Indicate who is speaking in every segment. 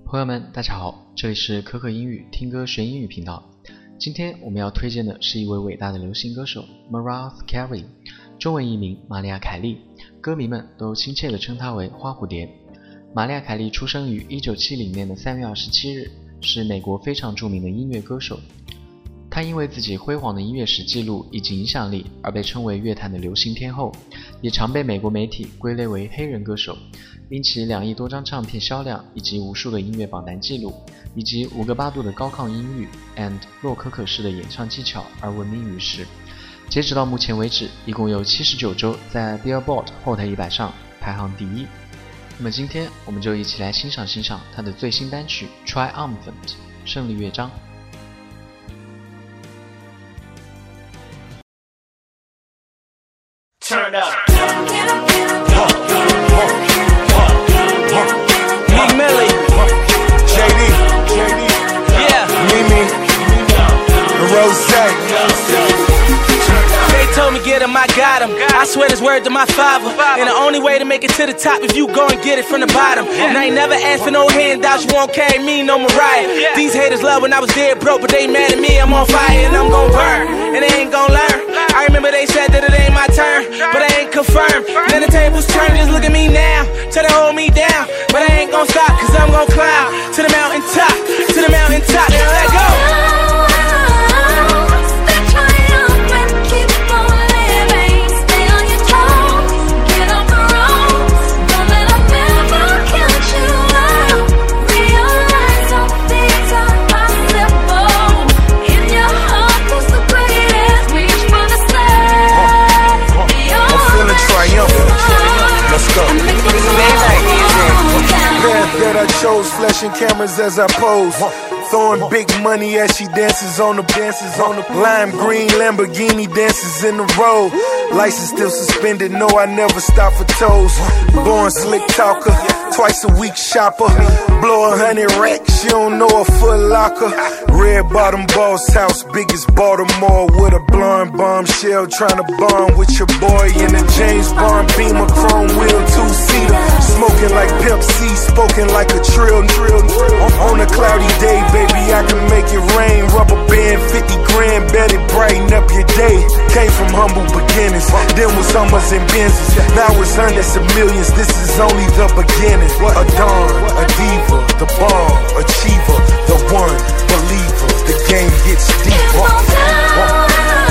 Speaker 1: 朋友们大家好，这里是可可英语听歌学英语频道。今天我们要推荐的是一位伟大的流行歌手 Mariah Carey， 中文译名玛丽亚·凯莉，歌迷们都亲切地称她为花蝴蝶。玛丽亚·凯莉出生于1970年的3月27日，是美国非常著名的音乐歌手。她因为自己辉煌的音乐史记录以及影响力而被称为乐坛的流行天后，也常被美国媒体归类为黑人歌手，因其2亿多张唱片销量以及无数的音乐榜单记录，以及5个8度的高亢音域 and 洛可可式的演唱技巧而闻名于世。截止到目前为止，一共有79周在 Billboard Hot 100上排行第1。那么今天我们就一起来欣赏她的最新单曲 Triumphant 胜利乐章。
Speaker 2: Turn up. Meek Millie, JD, yeah, Mimi, and Rose. They told me get him, I got him. I swear this word to my father. And the only way to make it to the top if you go and get it from the bottom. And I ain't never asked for no handouts, you won't carry me, no Mariah. These haters love when I was dead broke, but they mad at me, I'm on fire and I'm gon' burn. And they ain't gon' learn. I remember they said that it ain't my turn, but I ain't confirmed. Then the tables turn, just look at me now. Try to hold me down, but I ain't gon' stop, cause I'm gon' climb to the mountain top, to the mountain top, and let go. That I chose, flashing cameras as I pose, throwing big money as she dances on the lime green Lamborghini dances in the road. License still suspended, no, I never stop for toes. Born slick talker, twice a week shopper. Blow 100 racks, you don't know a Foot Locker. Red bottom boss house, biggest Baltimore, with a blonde bombshell trying to bond with your boy in a James Bond Beamer, chrome wheel 2-seater. Smoking like Pimp C, spoken like a trill. On a cloudy day, baby, I can make it rain. Rubber band, 50 grand, bet it brighten up your day. Came from humble beginnings, then was Hummers and Benzes. Now it's hundreds of millions, this is only the beginning. A dawn, a diva, the bomb, achiever, the one, believer. The game gets deeper.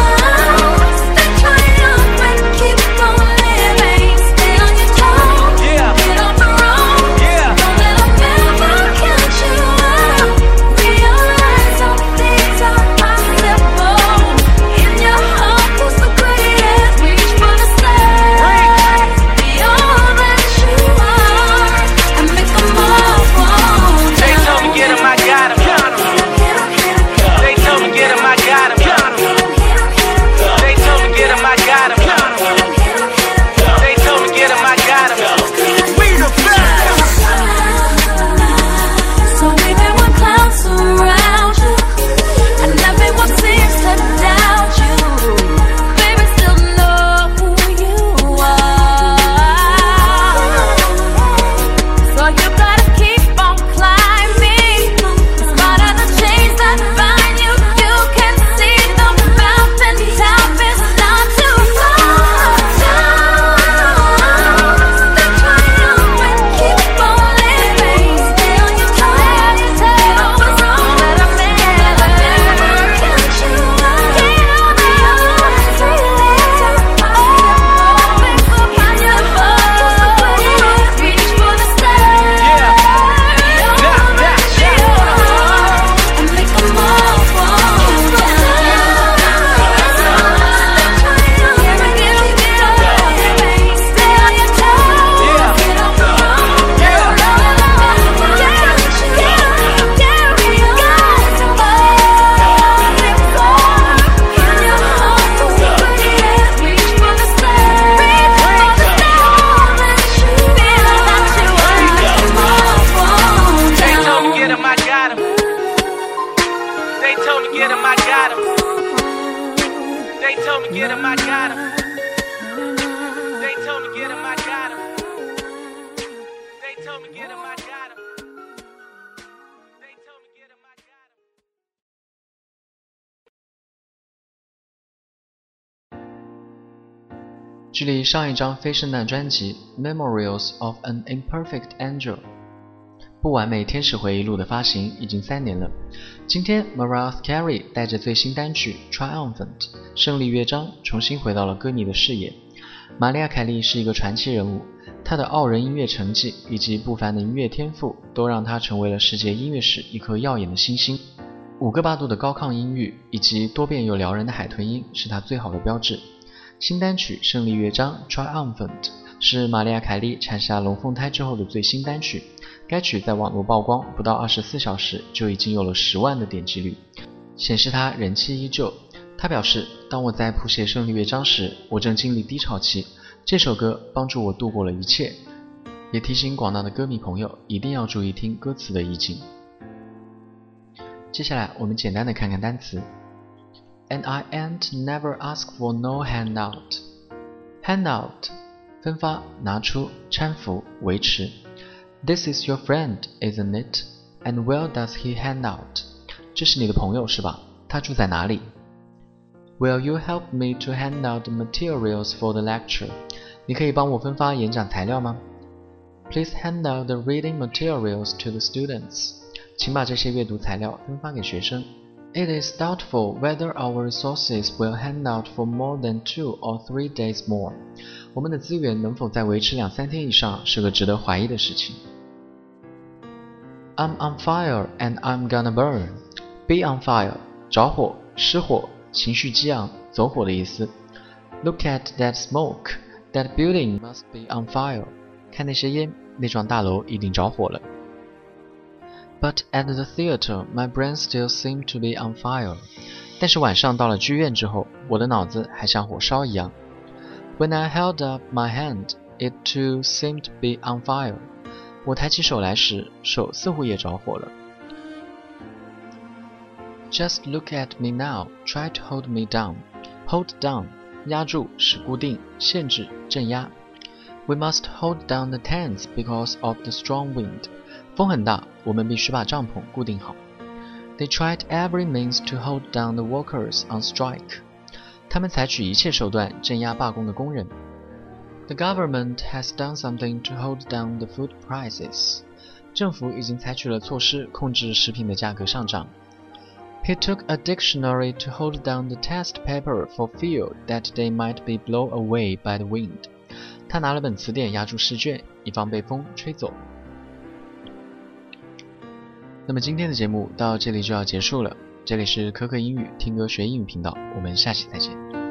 Speaker 2: told me get him, I got him. They told me get him, I got him. They told me get him, I got him.
Speaker 1: 距离上一张非圣诞专辑《Memories of an Imperfect Angel》不完美天使回忆录的发行已经3年了。今天 Mariah Carey 带着最新单曲 Triumphant 胜利乐章重新回到了歌迷的视野。玛丽亚·凯莉是一个传奇人物，她的傲人音乐成绩以及不凡的音乐天赋都让她成为了世界音乐史一颗耀眼的新星。5个8度的高亢音域以及多变又撩人的海豚音是她最好的标志。新单曲胜利乐章 Triumphant 是玛丽亚·凯莉产下龙凤胎之后的最新单曲，该曲在网络曝光不到24小时就已经有了10万的点击率，显示她人气依旧。她表示，当我在谱写胜利乐章时，我正经历低潮期，这首歌帮助我度过了一切，也提醒广大的歌迷朋友一定要注意听歌词的意境。接下来我们简单的看看单词。And I ain't never ask for no handout. Handout 分发、拿出、搀扶、维持。This is your friend, isn't it? And where does he hand out? 这是你的朋友是吧？他住在哪里？ Will you help me to hand out the materials for the lecture? 你可以帮我分发演讲材料吗？ Please hand out the reading materials to the students. 请把这些阅读材料分发给学生。It is doubtful whether our resources will hand out for more than 2 or 3 days more. 我们的资源能否再维持2-3天以上是个值得怀疑的事情。I'm on fire and I'm gonna burn. Be on fire 着火、失火、情绪激昂、走火的意思。Look at that smoke. That building must be on fire. 看那些烟，那幢大楼一定着火了。But at the theater, my brain still seemed to be on fire. 但是晚上到了剧院之后，我的脑子还像火烧一样。When I held up my hand, it too seemed to be on fire. 我抬起手来时，手似乎也着火了。Just look at me now, try to hold me down. Hold down, 压住，使固定，限制，镇压。We must hold down the tents because of the strong wind. 风很大，我们必须把帐篷固定好。They tried every means to hold down the workers on strike. 他们采取一切手段镇压罢工的工人。The government has done something to hold down the food prices. 政府已经采取了措施控制食品的价格上涨。He took a dictionary to hold down the test paper for fear that they might be blown away by the wind. 他拿了本词典压住试卷，以防被风吹走。那么今天的节目到这里就要结束了，这里是可可英语听歌学英语频道，我们下期再见。